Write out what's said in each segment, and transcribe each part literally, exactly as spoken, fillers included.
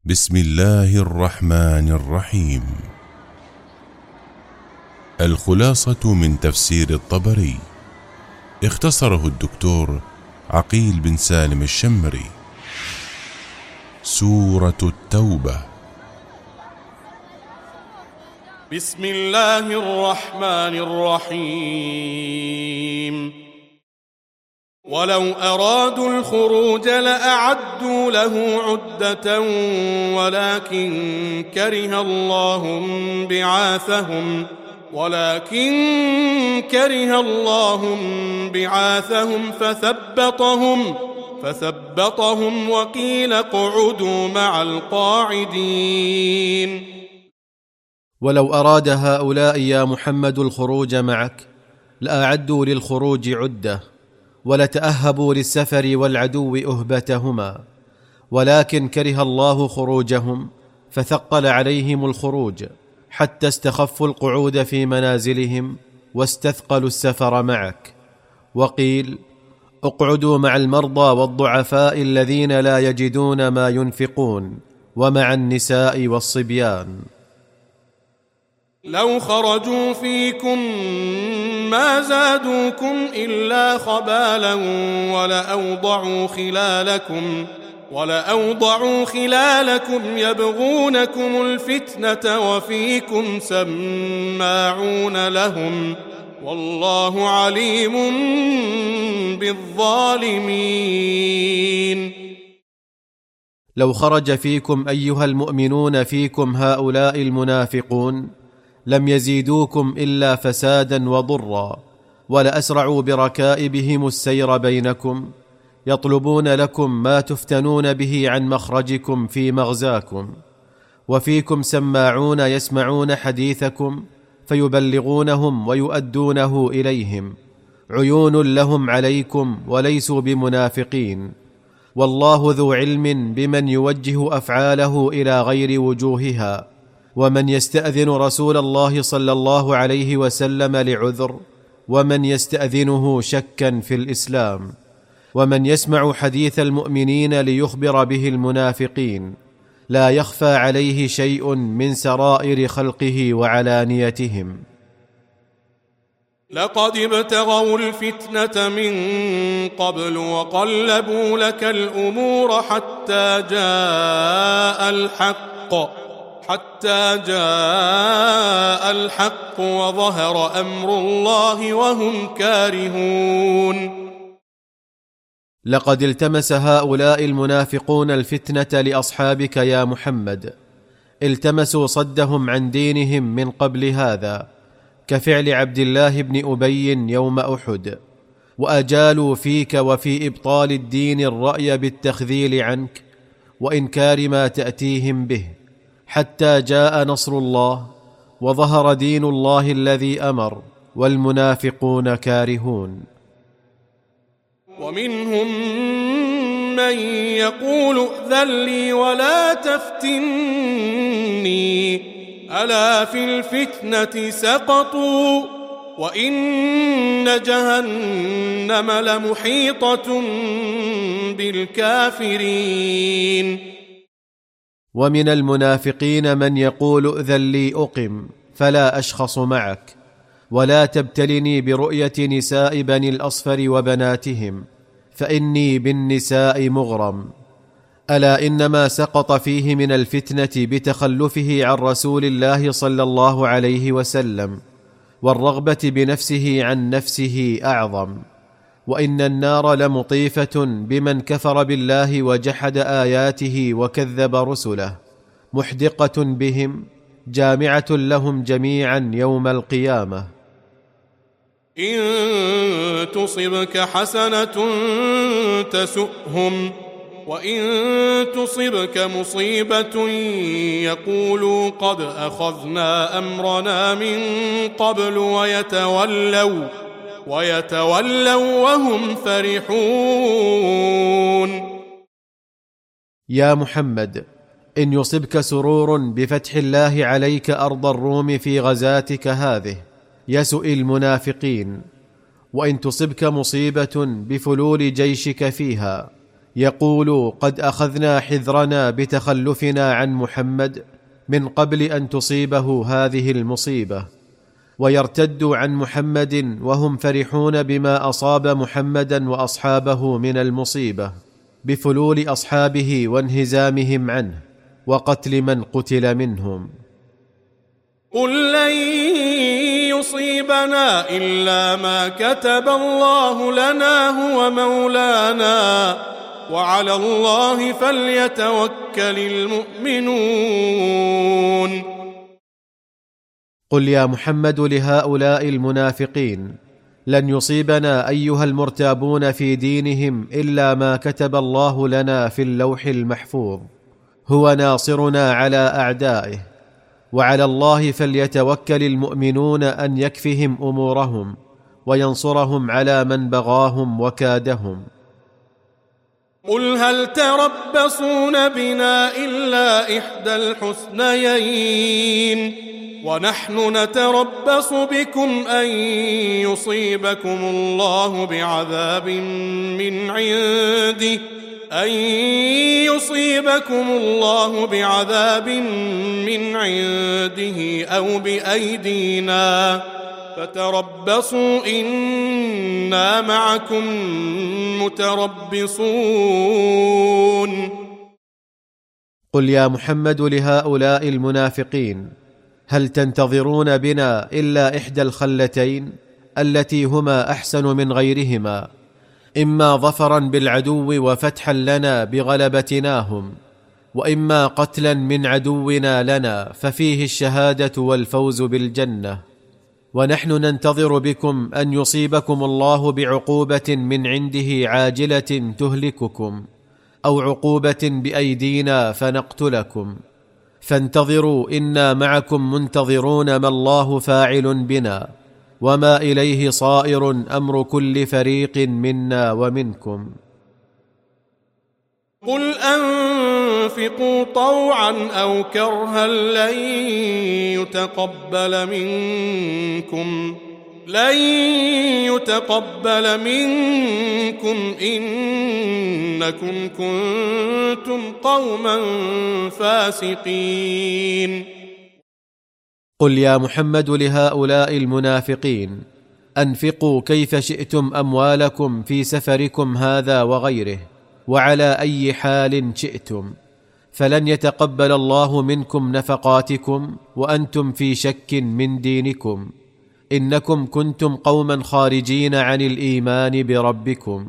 بسم الله الرحمن الرحيم. الخلاصة من تفسير الطبري، اختصره الدكتور عقيل بن سالم الشمري. سورة التوبة. بسم الله الرحمن الرحيم. ولو أرادوا الخروج لأعدوا له عدة ولكن كره الله بعاثهم ولكن كره الله بعاثهم فثبطهم فثبطهم وقيل اقعدوا مع القاعدين. ولو أراد هؤلاء يا محمد الخروج معك لأعدوا للخروج عدة ولتأهبوا للسفر والعدو أهبتهما، ولكن كره الله خروجهم فثقل عليهم الخروج حتى استخفوا القعود في منازلهم واستثقلوا السفر معك. وقيل اقعدوا مع المرضى والضعفاء الذين لا يجدون ما ينفقون ومع النساء والصبيان. لو خرجوا فيكم ما زادوكم إلا خبالا ولأوضعوا خلالكم ولأوضعوا خلالكم يبغونكم الفتنة وفيكم سماعون لهم والله عليم بالظالمين. لو خرج فيكم أيها المؤمنون فيكم هؤلاء المنافقون لم يزيدوكم إلا فسادا وضرا، ولأسرعوا بركائبهم السير بينكم يطلبون لكم ما تفتنون به عن مخرجكم في مغزاكم. وفيكم سماعون يسمعون حديثكم فيبلغونهم ويؤدونه إليهم، عيون لهم عليكم وليسوا بمنافقين، والله ذو علم بمن يوجه أفعاله إلى غير وجوهها. ومن يستأذن رسول الله صلى الله عليه وسلم لعذر، ومن يستأذنه شكا في الإسلام، ومن يسمع حديث المؤمنين ليخبر به المنافقين، لا يخفى عليه شيء من سرائر خلقه وعلانيتهم. لقد ابتغوا الفتنة من قبل وقلبوا لك الأمور حتى جاء الحق حتى جاء الحق وظهر أمر الله وهم كارهون. لقد التمس هؤلاء المنافقون الفتنة لأصحابك يا محمد، التمسوا صدهم عن دينهم من قبل هذا، كفعل عبد الله بن أبي يوم أحد، وأجالوا فيك وفي إبطال الدين الرأي بالتخذيل عنك وإنكار ما تأتيهم به، حتى جاء نصر الله وظهر دين الله الذي أمر، والمنافقون كارهون. ومنهم من يقول ائذن لي ولا تفتني ألا في الفتنة سقطوا وإن جهنم لمحيطة بالكافرين. ومن المنافقين من يقول ائذن لي أقم فلا أشخص معك، ولا تبتلني برؤية نساء بني الأصفر وبناتهم فإني بالنساء مغرم. ألا إنما سقط فيه من الفتنة بتخلفه عن رسول الله صلى الله عليه وسلم، والرغبة بنفسه عن نفسه أعظم. وإن النار لمطيفة بمن كفر بالله وجحد آياته وكذب رسله، محدقة بهم جامعة لهم جميعا يوم القيامة. إن تصبك حسنة تسؤهم وإن تصبك مصيبة يقولوا قد أخذنا أمرنا من قبل ويتولوا ويتولوا وهم فرحون. يا محمد، إن يصبك سرور بفتح الله عليك أرض الروم في غزاتك هذه يسؤ المنافقين، وإن تصبك مصيبة بفلول جيشك فيها يقول: قد أخذنا حذرنا بتخلفنا عن محمد من قبل أن تصيبه هذه المصيبة، ويرتد عن محمد وهم فرحون بما أصاب محمدا وأصحابه من المصيبة بفلول أصحابه وانهزامهم عنه وقتل من قتل منهم. قل لن يصيبنا إلا ما كتب الله لنا هو مولانا وعلى الله فليتوكل المؤمنون. قل يا محمد لهؤلاء المنافقين: لن يصيبنا أيها المرتابون في دينهم إلا ما كتب الله لنا في اللوح المحفوظ، هو ناصرنا على أعدائه، وعلى الله فليتوكل المؤمنون أن يكفهم أمورهم وينصرهم على من بغاهم وكادهم. قل هل تربصون بنا إلا إحدى الحسنيين ونحن نتربص بكم أن يصيبكم الله بعذاب من عنده أن يصيبكم الله بعذاب من عنده أو بأيدينا فتربصوا إنا معكم متربصون. قل يا محمد لهؤلاء المنافقين: هل تنتظرون بنا إلا إحدى الخلتين التي هما أحسن من غيرهما، إما ظفرا بالعدو وفتحا لنا بغلبتناهم، وإما قتلا من عدونا لنا ففيه الشهادة والفوز بالجنة. ونحن ننتظر بكم أن يصيبكم الله بعقوبة من عنده عاجلة تهلككم، أو عقوبة بأيدينا فنقتلكم، فانتظروا إنا معكم منتظرون ما الله فاعل بنا، وما إليه صائر أمر كل فريق منا ومنكم. قل أنفقوا طوعا أو كرها لن يتقبل منكم لن يتقبل منكم إنكم كنتم قوما فاسقين. قل يا محمد لهؤلاء المنافقين: أنفقوا كيف شئتم أموالكم في سفركم هذا وغيره، وعلى أي حال شئتم، فلن يتقبل الله منكم نفقاتكم وأنتم في شك من دينكم، إنكم كنتم قوما خارجين عن الإيمان بربكم.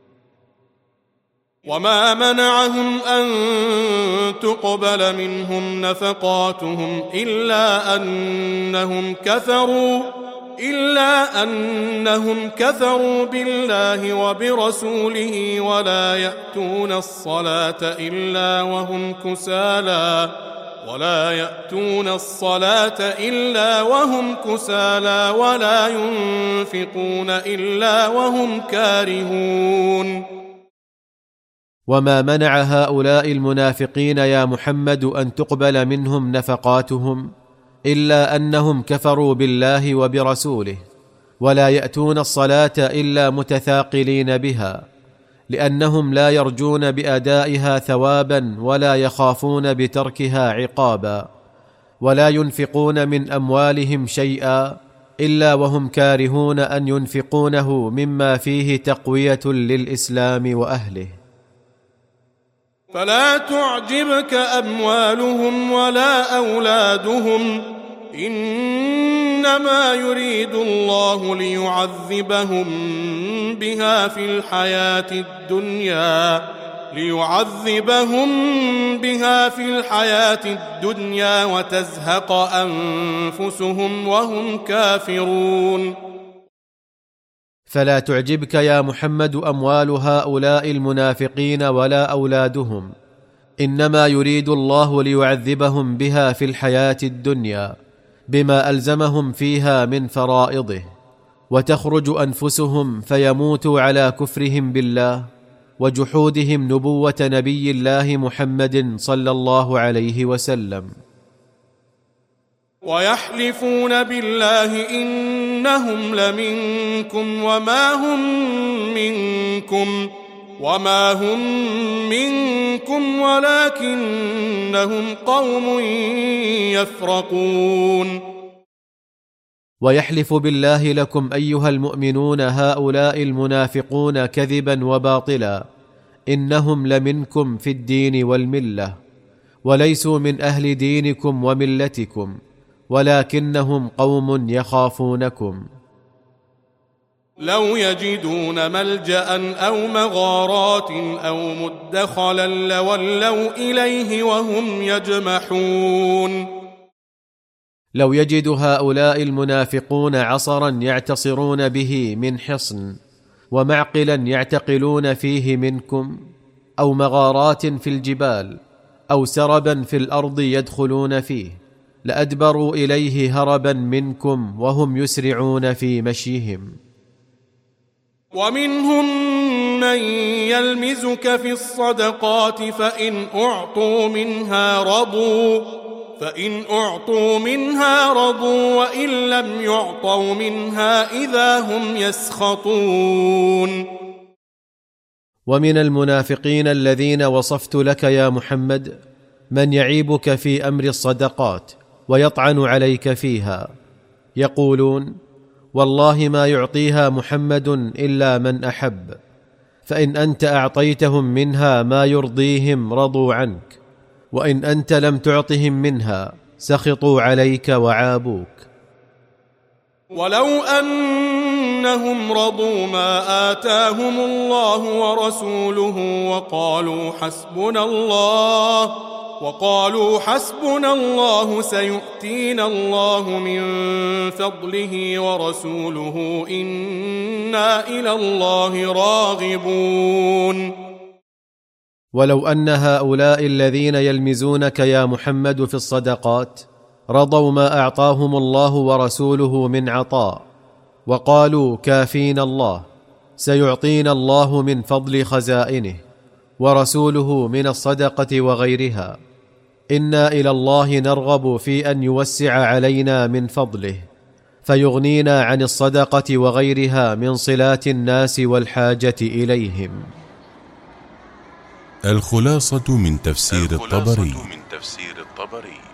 وما منعهم أن تقبل منهم نفقاتهم إلا أنهم كفروا إلا أنهم كفروا بالله وبرسوله ولا يأتون الصلاة إلا وهم كسالى ولا يأتون الصلاة إلا وهم كسالى ولا ينفقون إلا وهم كارهون. وما منع هؤلاء المنافقين يا محمد أن تقبل منهم نفقاتهم إلا أنهم كفروا بالله وبرسوله، ولا يأتون الصلاة إلا متثاقلين بها، لأنهم لا يرجون بأدائها ثوابا ولا يخافون بتركها عقابا، ولا ينفقون من أموالهم شيئا إلا وهم كارهون أن ينفقونه مما فيه تقوية للإسلام وأهله. فلا تعجبك أموالهم ولا أولادهم إنما يريد الله ليعذبهم بها في الحياة الدنيا ليعذبهم بها في الحياة الدنيا وتزهق أنفسهم وهم كافرون. فلا تعجبك يا محمد أموال هؤلاء المنافقين ولا أولادهم، إنما يريد الله ليعذبهم بها في الحياة الدنيا بما ألزمهم فيها من فرائضه، وتخرج أنفسهم فيموتوا على كفرهم بالله وجحودهم نبوة نبي الله محمد صلى الله عليه وسلم. ويحلفون بالله إنهم لمنكم وما هم منكم وما هم منكم ولكنهم قوم يفرقون. ويحلف بالله لكم أيها المؤمنون هؤلاء المنافقون كذبا وباطلا إنهم لمنكم في الدين والملة، وليسوا من أهل دينكم وملتكم، ولكنهم قوم يخافونكم. لو يجدون ملجأ أو مغارات أو مدخلا لولوا إليه وهم يجمحون. لو يجد هؤلاء المنافقون عصرا يعتصرون به من حصن، ومعقلا يعتقلون فيه منكم، أو مغارات في الجبال، أو سربا في الأرض يدخلون فيه، لأدبروا إليه هربا منكم وهم يسرعون في مشيهم. ومنهم من يلمزك في الصدقات فإن أعطوا منها رضوا فإن أعطوا منها رضوا وإن لم يعطوا منها إذا هم يسخطون. ومن المنافقين الذين وصفت لك يا محمد من يعيبك في أمر الصدقات ويطعن عليك فيها، يقولون: والله ما يعطيها محمد إلا من أحب، فإن أنت أعطيتهم منها ما يرضيهم رضوا عنك، وإن أنت لم تعطهم منها سخطوا عليك وعابوك. ولو أنهم رضوا ما آتاهم الله ورسوله وقالوا حسبنا الله وقالوا حسبنا الله سيؤتينا الله من فضله ورسوله إنا إلى الله راغبون. ولو أن هؤلاء الذين يلمزونك يا محمد في الصدقات رضوا ما أعطاهم الله ورسوله من عطاء، وقالوا كافينا الله، سيعطينا الله من فضل خزائنه، ورسوله من الصدقة وغيرها، إنا إلى الله نرغب في أن يوسع علينا من فضله، فيغنينا عن الصدقة وغيرها من صلات الناس والحاجة إليهم. الخلاصة من تفسير الخلاصة الطبري. من تفسير الطبري